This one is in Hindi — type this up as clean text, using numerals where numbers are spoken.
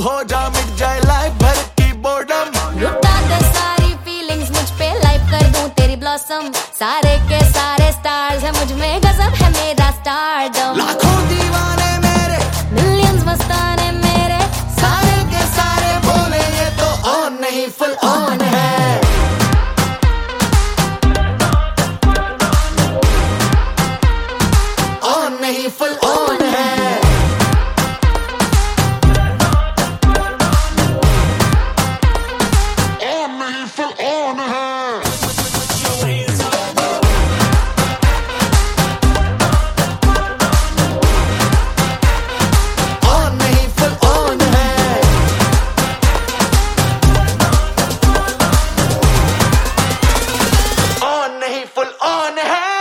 हो जा मिट जाए लाइफ भर की बोर्डम। लुटा दे सारी फीलिंग्स मुझ पे, लाइफ कर दूं तेरी ब्लॉसम। सारे के सारे स्टार्स है मुझ में, गजब है मेरा स्टारडम। लाखों दीवाने मेरे, मिलियंस मस्ताने मेरे, सारे के सारे बोले ये तो ऑन नहीं फुल ऑन है। ऑन नहीं फुल ऑन है। ऑन नहीं फुल ऑन है। ऑन नहीं फुल ऑन है। ऑन नहीं फुल ऑन है।